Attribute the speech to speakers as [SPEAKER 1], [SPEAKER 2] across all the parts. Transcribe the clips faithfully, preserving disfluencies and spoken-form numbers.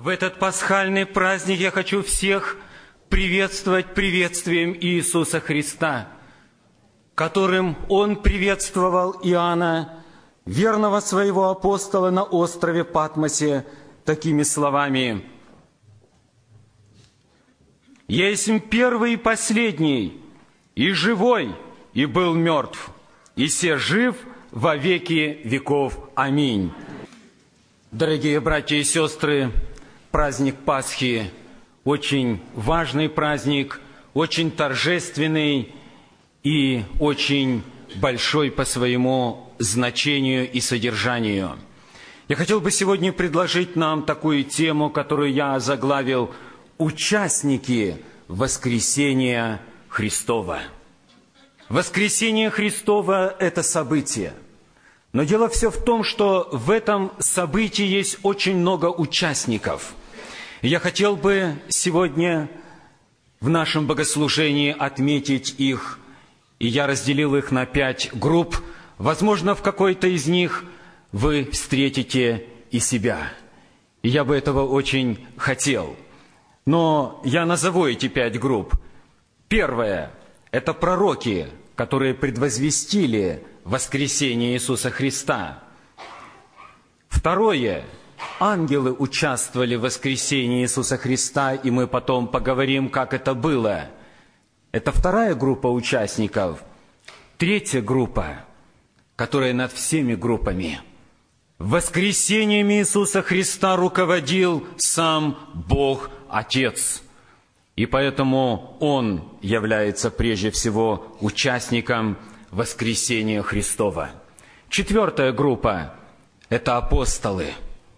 [SPEAKER 1] В этот пасхальный праздник я хочу всех приветствовать приветствием Иисуса Христа, которым Он приветствовал Иоанна, верного своего апостола на острове Патмосе, такими словами: «Я есть первый и последний, и живой, и был мертв, и се жив во веки веков. Аминь». Дорогие братья и сестры, праздник Пасхи – очень важный праздник, очень торжественный и очень большой по своему значению и содержанию. Я хотел бы сегодня предложить нам такую тему, которую я озаглавил «Участники воскресения Христова». Воскресение Христова – это событие. Но дело все в том, что в этом событии есть очень много участников. Я хотел бы сегодня в нашем богослужении отметить их, и я разделил их на пять групп. Возможно, в какой-то из них вы встретите и себя. И я бы этого очень хотел. Но я назову эти пять групп. Первое – это пророки, которые предвозвестили воскресение Иисуса Христа. Второе – ангелы участвовали в воскресении Иисуса Христа, и мы потом поговорим, как это было. Это вторая группа участников. Третья группа, которая над всеми группами. Воскресением Иисуса Христа руководил сам Бог Отец. И поэтому Он является прежде всего участником воскресения Христова. Четвертая группа – это апостолы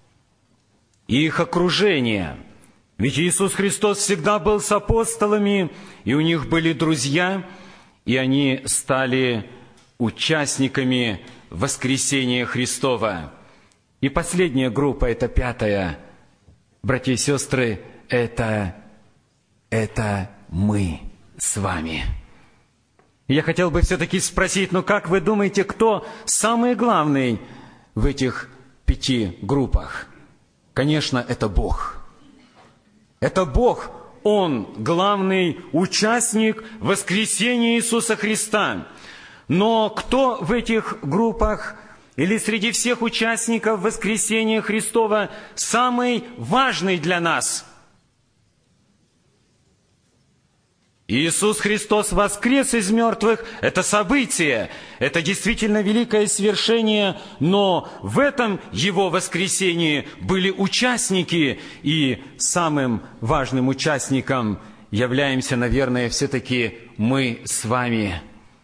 [SPEAKER 1] и их окружение. Ведь Иисус Христос всегда был с апостолами, и у них были друзья, и они стали участниками воскресения Христова. И последняя группа – это пятая. Братья и сестры, это, это мы с вами. Я хотел бы все-таки спросить, ну как вы думаете, кто самый главный в этих пяти группах? Конечно, это Бог. Это Бог, Он главный участник воскресения Иисуса Христа. Но кто в этих группах или среди всех участников воскресения Христова самый важный для нас? Иисус Христос воскрес из мертвых – это событие, это действительно великое свершение, но в этом Его воскресении были участники, и самым важным участником являемся, наверное, все-таки мы с вами.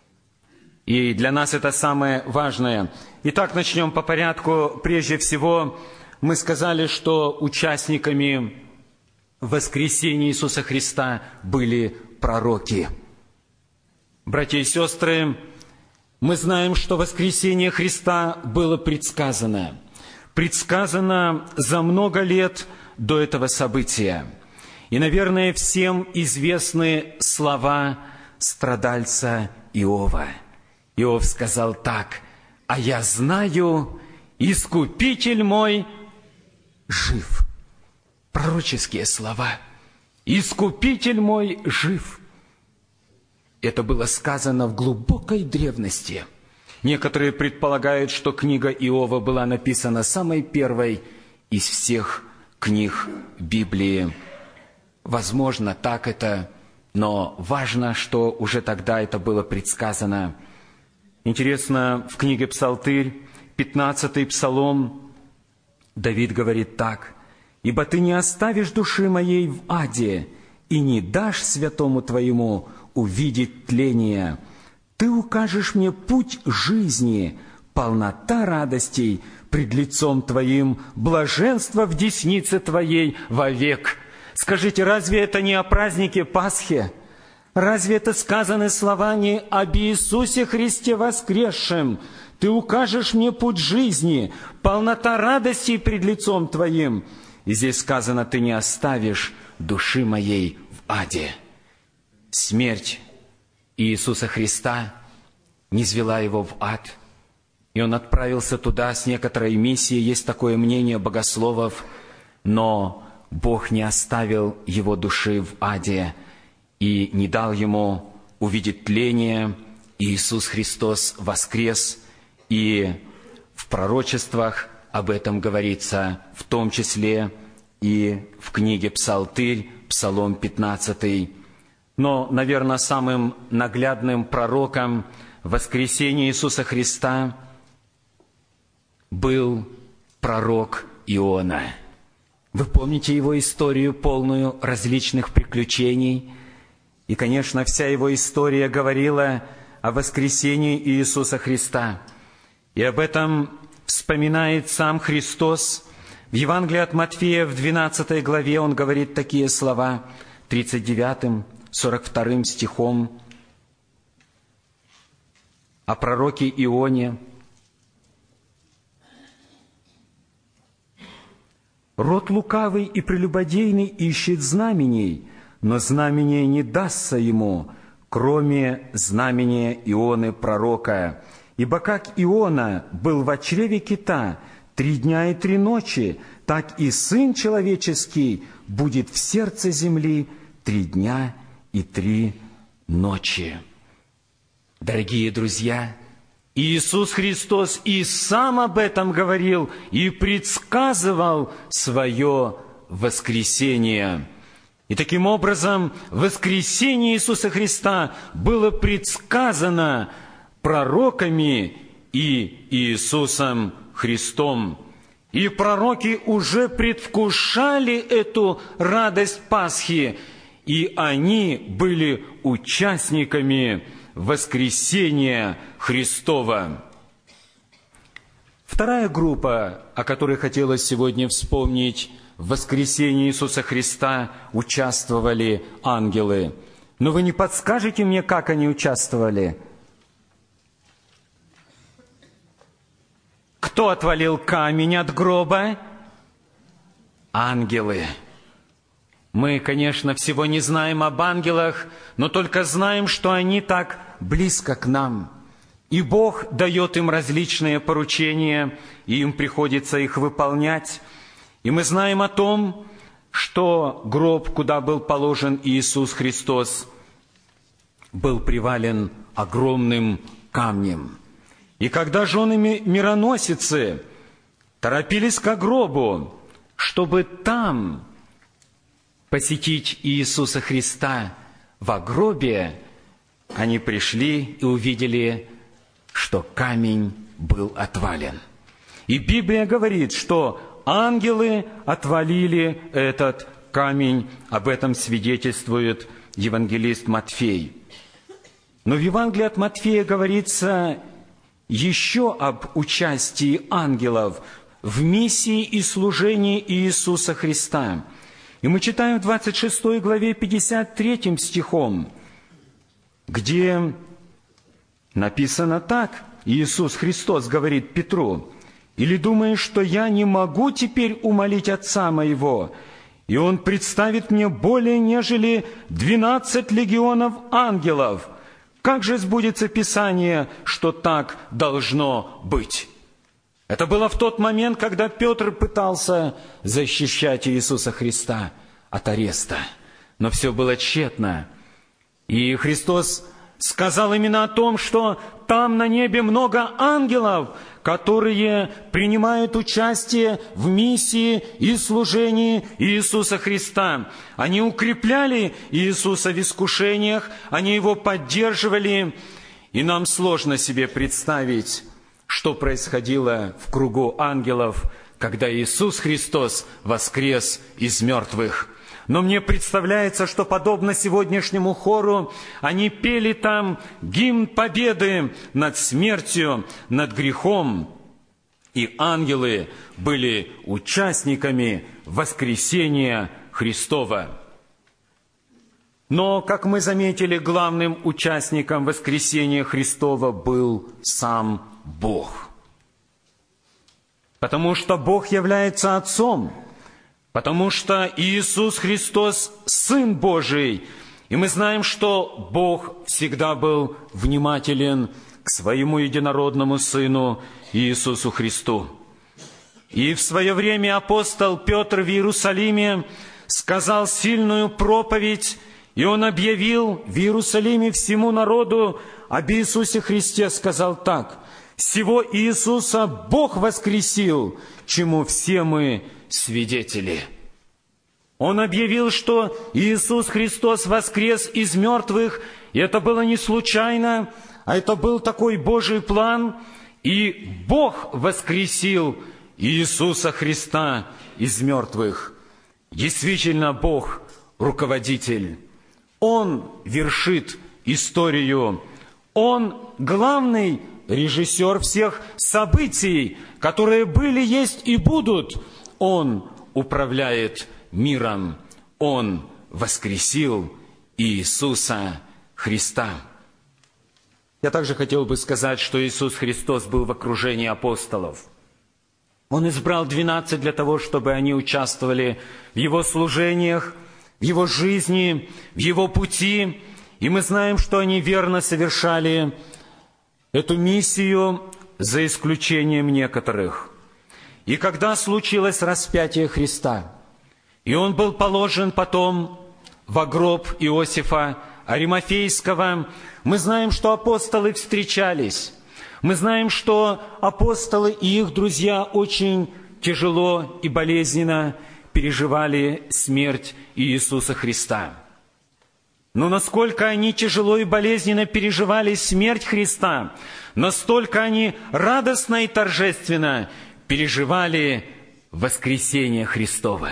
[SPEAKER 1] И для нас это самое важное. Итак, начнем по порядку. Прежде всего, мы сказали, что участниками воскресения Иисуса Христа были пророки. Братья и сестры, мы знаем, что воскресение Христа было предсказано. Предсказано за много лет до этого события. И, наверное, всем известны слова страдальца Иова. Иов сказал так: «А я знаю, Искупитель мой жив». Пророческие слова. «Искупитель мой жив». Это было сказано в глубокой древности. Некоторые предполагают, что книга Иова была написана самой первой из всех книг Библии. Возможно, так это, но важно, что уже тогда это было предсказано. Интересно, в книге Псалтырь, пятнадцатый псалом, Давид говорит так: «Ибо ты не оставишь души моей в аде, и не дашь святому твоему увидеть тление. Ты укажешь мне путь жизни, полнота радостей пред лицом твоим, блаженство в деснице твоей вовек». Скажите, разве это не о празднике Пасхи? Разве это сказаны слова не об Иисусе Христе воскресшем? «Ты укажешь мне путь жизни, полнота радостей пред лицом твоим». И здесь сказано: «Ты не оставишь души моей в аде». Смерть Иисуса Христа низвела Его в ад, и Он отправился туда с некоторой миссией. Есть такое мнение богословов, но Бог не оставил его души в аде и не дал ему увидеть тление. Иисус Христос воскрес, и в пророчествах об этом говорится, в том числе и в книге «Псалтырь», Псалом пятнадцатый. Но, наверное, самым наглядным пророком воскресения Иисуса Христа был пророк Иона. Вы помните его историю, полную различных приключений? И, конечно, вся его история говорила о воскресении Иисуса Христа. И об этом вспоминает сам Христос. В Евангелии от Матфея, в двенадцатой главе, он говорит такие слова, тридцать девятым, сорок вторым стихом, о пророке Ионе. «Род лукавый и прелюбодейный ищет знамений, но знамение не дастся ему, кроме знамения Ионы пророка. Ибо как Иона был во чреве кита три дня и три ночи, так и Сын Человеческий будет в сердце земли три дня и три ночи». Дорогие друзья, Иисус Христос и сам об этом говорил и предсказывал свое воскресение. И таким образом воскресение Иисуса Христа было предсказано пророками и Иисусом Христом. И пророки уже предвкушали эту радость Пасхи, и они были участниками воскресения Христова. Вторая группа, о которой хотелось сегодня вспомнить, в воскресении Иисуса Христа участвовали ангелы. Но вы не подскажете мне, как они участвовали? Кто отвалил камень от гроба? Ангелы. Мы, конечно, всего не знаем об ангелах, но только знаем, что они так близко к нам. И Бог дает им различные поручения, и им приходится их выполнять. И мы знаем о том, что гроб, куда был положен Иисус Христос, был привален огромным камнем. И когда жены-мироносицы торопились к гробу, чтобы там посетить Иисуса Христа в гробе, они пришли и увидели, что камень был отвален. И Библия говорит, что ангелы отвалили этот камень. Об этом свидетельствует евангелист Матфей. Но в Евангелии от Матфея говорится еще об участии ангелов в миссии и служении Иисуса Христа. И мы читаем в двадцать шестой главе пятьдесят третьим стихом, где написано так, Иисус Христос говорит Петру: «Или думаешь, что я не могу теперь умолить Отца моего, и Он представит мне более нежели двенадцать легионов ангелов? Как же сбудется Писание, что так должно быть?» Это было в тот момент, когда Петр пытался защищать Иисуса Христа от ареста. Но все было тщетно. И Христос сказал именно о том, что там на небе много ангелов, которые принимают участие в миссии и служении Иисуса Христа. Они укрепляли Иисуса в искушениях, они Его поддерживали. И нам сложно себе представить, что происходило в кругу ангелов, когда Иисус Христос воскрес из мертвых. Но мне представляется, что подобно сегодняшнему хору, они пели там гимн победы над смертью, над грехом. И ангелы были участниками воскресения Христова. Но, как мы заметили, главным участником воскресения Христова был сам Бог. Потому что Бог является Отцом, потому что Иисус Христос – Сын Божий. И мы знаем, что Бог всегда был внимателен к Своему единородному Сыну Иисусу Христу. И в свое время апостол Петр в Иерусалиме сказал сильную проповедь, и он объявил в Иерусалиме всему народу об Иисусе Христе, сказал так: «Сего Иисуса Бог воскресил, чему все мы свидетели». Он объявил, что Иисус Христос воскрес из мертвых, и это было не случайно, а это был такой Божий план, и Бог воскресил Иисуса Христа из мертвых. Действительно, Бог – руководитель. Он вершит историю. Он главный режиссер всех событий, которые были, есть и будут. Он управляет миром. Он воскресил Иисуса Христа. Я также хотел бы сказать, что Иисус Христос был в окружении апостолов. Он избрал двенадцать для того, чтобы они участвовали в Его служениях, в Его жизни, в Его пути. И мы знаем, что они верно совершали эту миссию, за исключением некоторых. И когда случилось распятие Христа, и Он был положен потом во гроб Иосифа Аримафейского, мы знаем, что апостолы встречались. Мы знаем, что апостолы и их друзья очень тяжело и болезненно переживали смерть Иисуса Христа. Но насколько они тяжело и болезненно переживали смерть Христа, настолько они радостно и торжественно переживали воскресение Христово.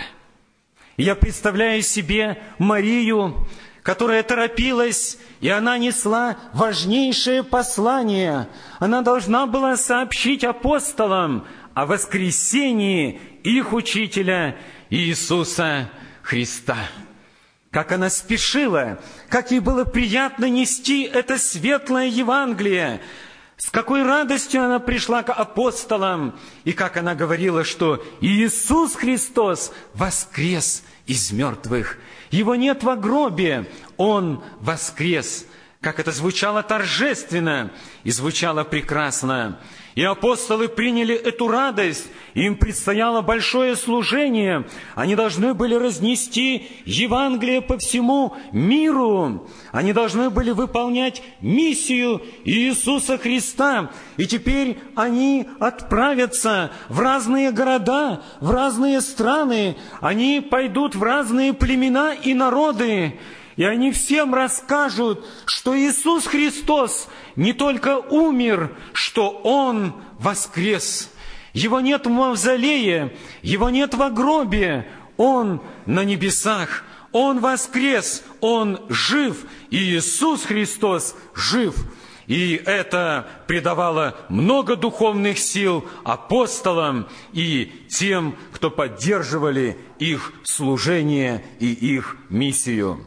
[SPEAKER 1] Я представляю себе Марию, которая торопилась, и она несла важнейшее послание. Она должна была сообщить апостолам о воскресении их учителя Иисуса Христа. Как она спешила, как ей было приятно нести это светлое Евангелие, с какой радостью она пришла к апостолам, и как она говорила, что Иисус Христос воскрес из мертвых. Его нет во гробе, Он воскрес. Как это звучало торжественно и звучало прекрасно. И апостолы приняли эту радость, им предстояло большое служение. Они должны были разнести Евангелие по всему миру. Они должны были выполнять миссию Иисуса Христа. И теперь они отправятся в разные города, в разные страны. Они пойдут в разные племена и народы. И они всем расскажут, что Иисус Христос не только умер, что Он воскрес. Его нет в мавзолее, Его нет во гробе, Он на небесах, Он воскрес, Он жив, и Иисус Христос жив. И это придавало много духовных сил апостолам и тем, кто поддерживали их служение и их миссию.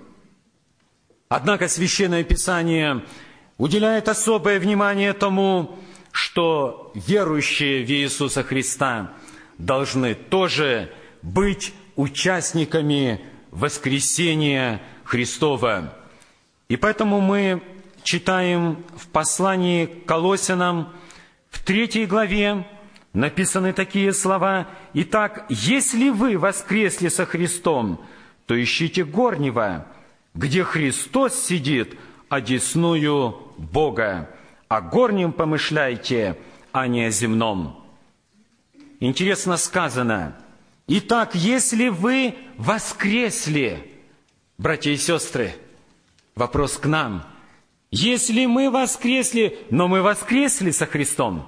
[SPEAKER 1] Однако Священное Писание уделяет особое внимание тому, что верующие в Иисуса Христа должны тоже быть участниками воскресения Христова. И поэтому мы читаем в послании к Колоссянам в третьей главе написаны такие слова: «Итак, если вы воскресли со Христом, то ищите горнего, где Христос сидит одесную Бога, о горнем помышляйте, а не о земном». Интересно сказано: «Итак, если вы воскресли», братья и сестры, вопрос к нам, если мы воскресли, но мы воскресли со Христом,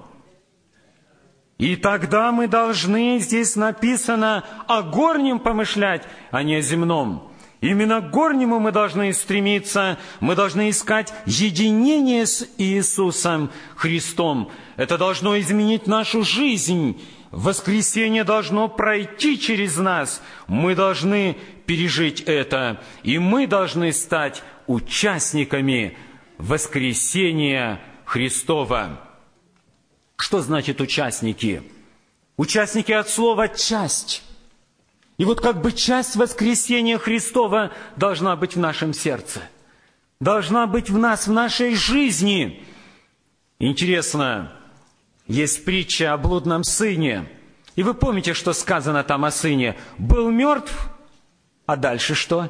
[SPEAKER 1] и тогда мы должны, здесь написано, о горнем помышлять, а не о земном. Именно к горнему мы должны стремиться, мы должны искать единение с Иисусом Христом. Это должно изменить нашу жизнь. Воскресение должно пройти через нас. Мы должны пережить это, и мы должны стать участниками воскресения Христова. Что значит участники? Участники от слова «часть». И вот как бы часть воскресения Христова должна быть в нашем сердце, должна быть в нас, в нашей жизни. Интересно, есть притча о блудном сыне. И вы помните, что сказано там о сыне? Был мертв, а дальше что?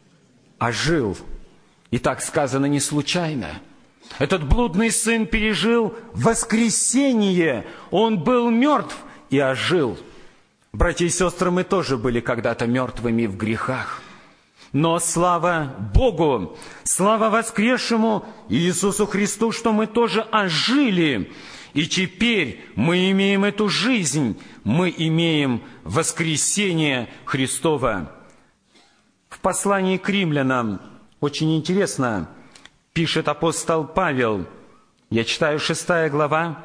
[SPEAKER 1] Ожил. И так сказано не случайно. Этот блудный сын пережил воскресение. Он был мертв и ожил. Братья и сестры, мы тоже были когда-то мертвыми в грехах. Но слава Богу, слава воскресшему Иисусу Христу, что мы тоже ожили. И теперь мы имеем эту жизнь, мы имеем воскресение Христово. В послании к римлянам очень интересно пишет апостол Павел. Я читаю шестая глава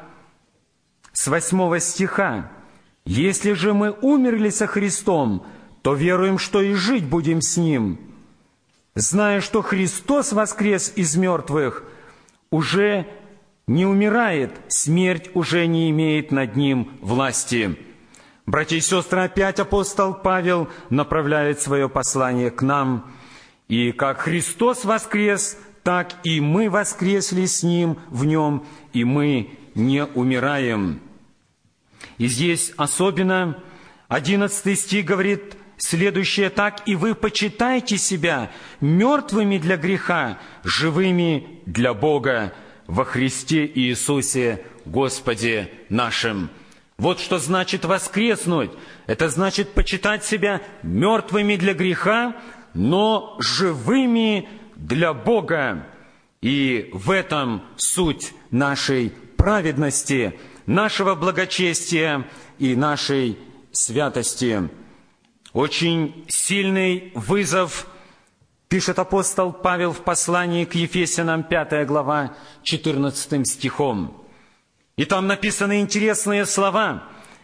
[SPEAKER 1] с восьмого стиха. «Если же мы умерли со Христом, то веруем, что и жить будем с Ним, зная, что Христос воскрес из мертвых, уже не умирает, смерть уже не имеет над Ним власти». Братья и сестры, опять апостол Павел направляет свое послание к нам. «И как Христос воскрес, так и мы воскресли с Ним в Нем, и мы не умираем». И здесь особенно одиннадцатый стих говорит следующее: «Так и вы почитайте себя мертвыми для греха, живыми для Бога во Христе Иисусе Господе нашим». Вот что значит воскреснуть. Это значит почитать себя мертвыми для греха, но живыми для Бога. И в этом суть нашей праведности, нашего благочестия и нашей святости. Очень сильный вызов пишет апостол Павел в послании к Ефесянам, пятая глава, четырнадцатым стихом. И там написаны интересные слова.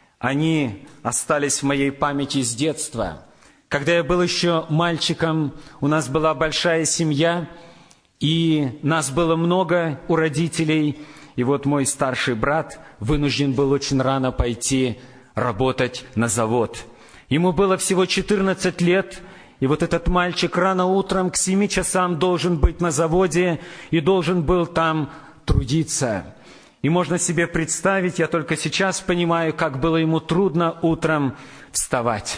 [SPEAKER 1] Они остались в моей памяти с детства. Когда я был еще мальчиком, у нас была большая семья, и нас было много у родителей. И вот мой старший брат вынужден был очень рано пойти работать на завод. Ему было всего четырнадцать лет, и вот этот мальчик рано утром к семи часам должен быть на заводе и должен был там трудиться. И можно себе представить, я только сейчас понимаю, как было ему трудно утром вставать.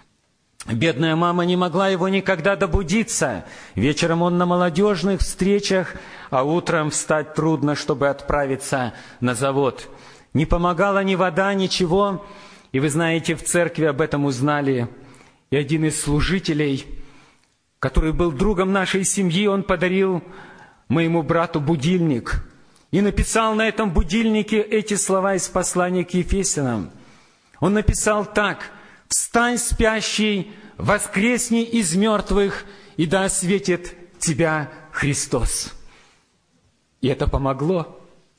[SPEAKER 1] Бедная мама не могла его никогда добудиться. Вечером он на молодежных встречах, а утром встать трудно, чтобы отправиться на завод. Не помогала ни вода, ничего. И вы знаете, в церкви об этом узнали. И один из служителей, который был другом нашей семьи, он подарил моему брату будильник. И написал на этом будильнике эти слова из послания к Ефесянам. Он написал так: «Встань, спящий, воскресни из мертвых, и да осветит тебя Христос». И это помогло.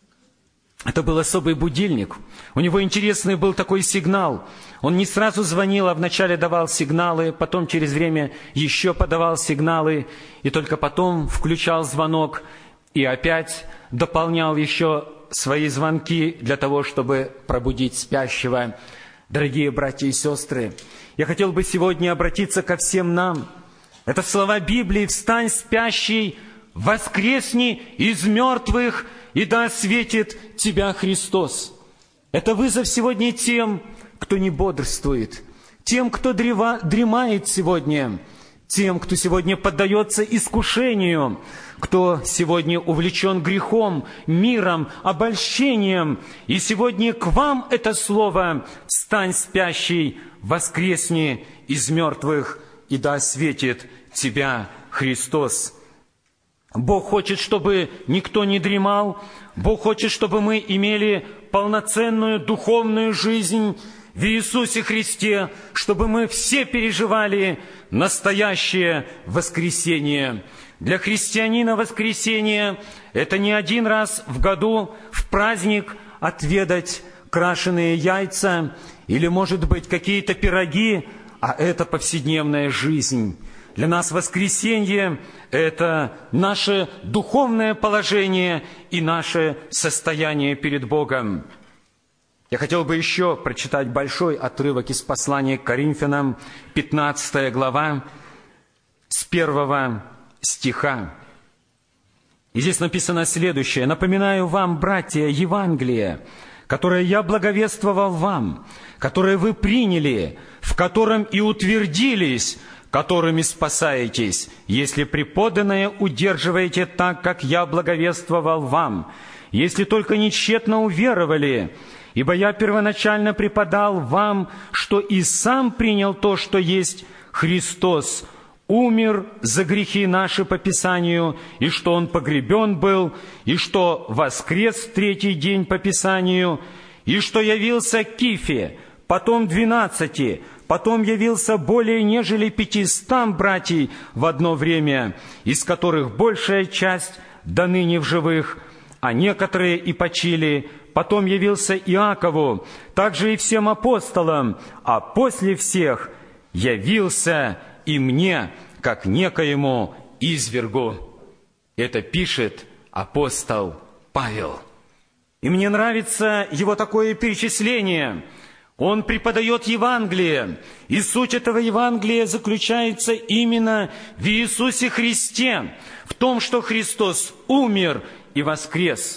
[SPEAKER 1] Это был особый будильник. У него интересный был такой сигнал. Он не сразу звонил, а вначале давал сигналы, потом через время еще подавал сигналы, и только потом включал звонок, и опять дополнял еще свои звонки для того, чтобы пробудить спящего. Дорогие братья и сестры, я хотел бы сегодня обратиться ко всем нам. Это слова Библии: «Встань, спящий, воскресни из мертвых, и да осветит тебя Христос». Это вызов сегодня тем, кто не бодрствует, тем, кто древа, дремает сегодня, тем, кто сегодня поддается искушению, кто сегодня увлечен грехом, миром, обольщением. И сегодня к вам это слово: «Встань, спящий, воскресни из мертвых, и да осветит тебя Христос». Бог хочет, чтобы никто не дремал. Бог хочет, чтобы мы имели полноценную духовную жизнь в Иисусе Христе, чтобы мы все переживали настоящее воскресение. Для христианина воскресение – это не один раз в году в праздник отведать крашеные яйца или, может быть, какие-то пироги, а это повседневная жизнь. Для нас воскресенье – это наше духовное положение и наше состояние перед Богом. Я хотел бы еще прочитать большой отрывок из послания к Коринфянам, пятнадцатая глава, с первого стиха. И здесь написано следующее: «Напоминаю вам, братья, Евангелие, которое я благовествовал вам, которое вы приняли, в котором и утвердились, которыми спасаетесь, если преподанное удерживаете так, как я благовествовал вам, если только не тщетно уверовали, ибо я первоначально преподал вам, что и сам принял то, что есть Христос, умер за грехи наши по Писанию, и что Он погребен был, и что воскрес в третий день по Писанию, и что явился Кифе, потом двенадцати, потом явился более нежели пятистам братьей в одно время, из которых большая часть до ныне в живых, а некоторые и почили. Потом явился Иакову, также и всем апостолам, а после всех явился и мне, как некоему извергу». Это пишет апостол Павел. И мне нравится его такое перечисление. Он преподает Евангелие, и суть этого Евангелия заключается именно в Иисусе Христе, в том, что Христос умер и воскрес.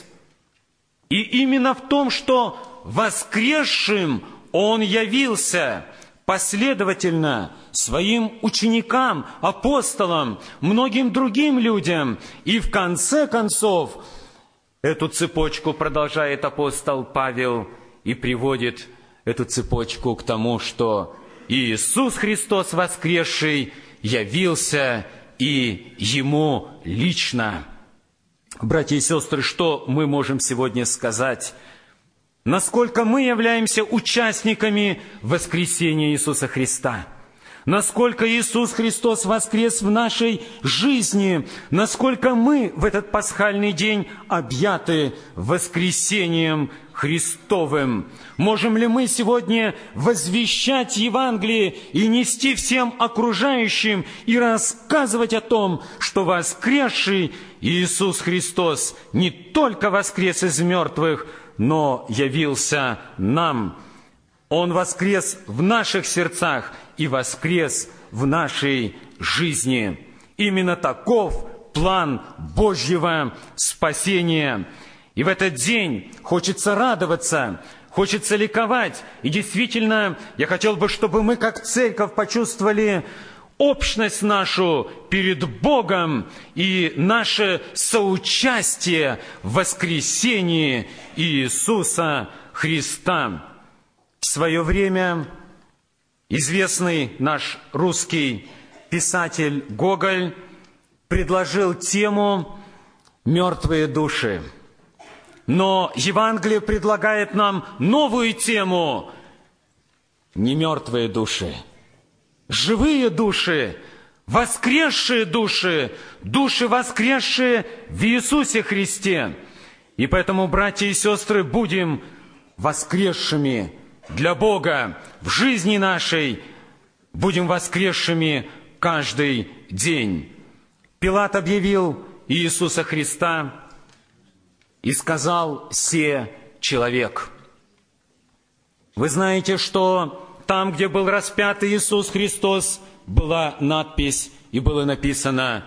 [SPEAKER 1] И именно в том, что воскресшим Он явился последовательно своим ученикам, апостолам, многим другим людям. И в конце концов эту цепочку продолжает апостол Павел и приводит эту цепочку к тому, что Иисус Христос воскресший явился и Ему лично. Братья и сестры, что мы можем сегодня сказать? Насколько мы являемся участниками воскресения Иисуса Христа? Насколько Иисус Христос воскрес в нашей жизни? Насколько мы в этот пасхальный день объяты воскресением Христовым? Можем ли мы сегодня возвещать Евангелие и нести всем окружающим и рассказывать о том, что воскресший Иисус Христос не только воскрес из мертвых, но явился нам? Он воскрес в наших сердцах и воскрес в нашей жизни. Именно таков план Божьего спасения. И в этот день хочется радоваться, хочется ликовать. И действительно, я хотел бы, чтобы мы, как церковь, почувствовали общность нашу перед Богом и наше соучастие в воскресении Иисуса Христа. В свое время известный наш русский писатель Гоголь предложил тему «Мертвые души». Но Евангелие предлагает нам новую тему – не мертвые души, живые души, воскресшие души, души, воскресшие в Иисусе Христе. И поэтому, братья и сестры, будем воскресшими для Бога в жизни нашей, будем воскресшими каждый день. Пилат объявил Иисуса Христа и сказал: «Се человек». Вы знаете, что там, где был распят Иисус Христос, была надпись и было написано,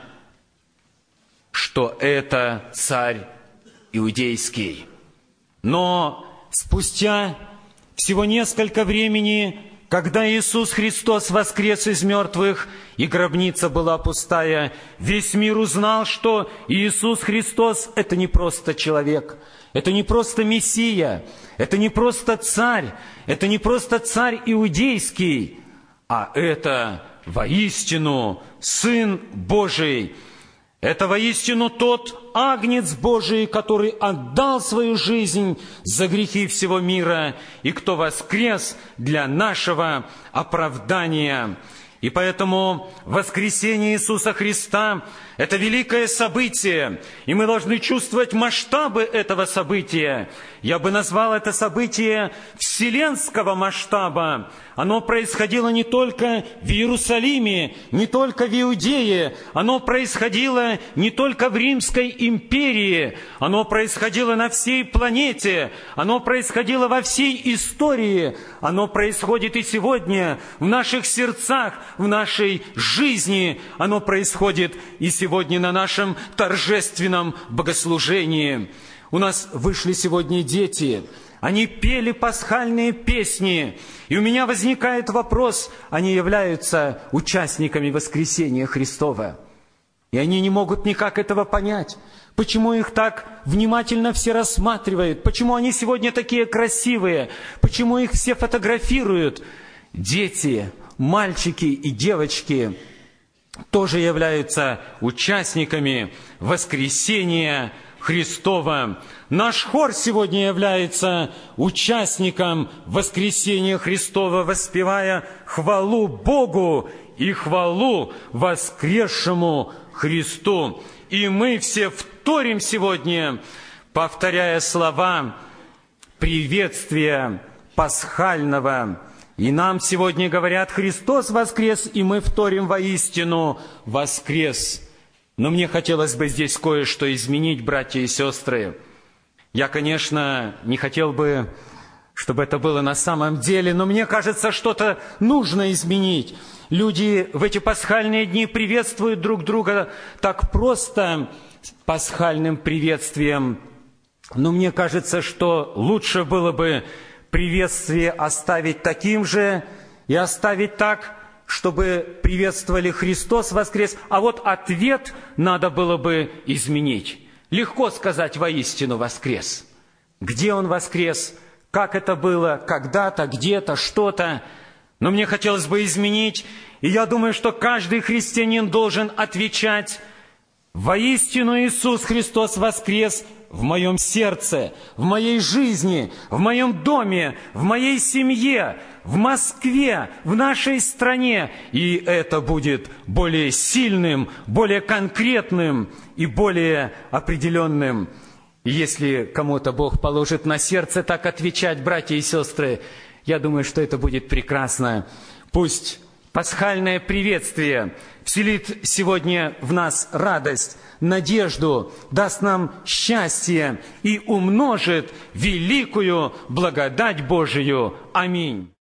[SPEAKER 1] что это царь иудейский. Но спустя всего несколько времени, когда Иисус Христос воскрес из мертвых, и гробница была пустая, весь мир узнал, что Иисус Христос – это не просто человек, это не просто Мессия, это не просто царь, это не просто царь иудейский, а это воистину Сын Божий. Это воистину тот Агнец Божий, который отдал свою жизнь за грехи всего мира, и кто воскрес для нашего оправдания. И поэтому воскресение Иисуса Христа – это великое событие, и мы должны чувствовать масштабы этого события. Я бы назвал это событие вселенского масштаба. Оно происходило не только в Иерусалиме, не только в Иудее, оно происходило не только в Римской империи, оно происходило на всей планете, оно происходило во всей истории, оно происходит и сегодня в наших сердцах, в нашей жизни, оно происходит и сегодня на нашем торжественном богослужении. У нас вышли сегодня дети, Они пели пасхальные песни. И у меня возникает вопрос, они являются участниками воскресения Христова. И они не могут никак этого понять. Почему их так внимательно все рассматривают? Почему они сегодня такие красивые? Почему их все фотографируют? Дети, мальчики и девочки тоже являются участниками воскресения Христова. Наш хор сегодня является участником воскресения Христова, воспевая хвалу Богу и хвалу воскресшему Христу. И мы все вторим сегодня, повторяя слова приветствия пасхального. И нам сегодня говорят: Христос воскрес, и мы вторим: воистину воскрес. Но мне хотелось бы здесь кое-что изменить, братья и сестры. Я, конечно, не хотел бы, чтобы это было на самом деле, но мне кажется, что-то нужно изменить. Люди в эти пасхальные дни приветствуют друг друга так просто, пасхальным приветствием. Но мне кажется, что лучше было бы приветствие оставить таким же и оставить так, чтобы приветствовали Христос воскрес, а вот ответ надо было бы изменить. Легко сказать: воистину воскрес. Где Он воскрес? Как это было? Когда-то, где-то, что-то. Но мне хотелось бы изменить, и я думаю, что каждый христианин должен отвечать: воистину Иисус Христос воскрес в моем сердце, в моей жизни, в моем доме, в моей семье, в Москве, в нашей стране. И это будет более сильным, более конкретным и более определенным. И если кому-то Бог положит на сердце так отвечать, братья и сестры, я думаю, что это будет прекрасно. Пусть пасхальное приветствие вселит сегодня в нас радость, надежду, даст нам счастье и умножит великую благодать Божию. Аминь.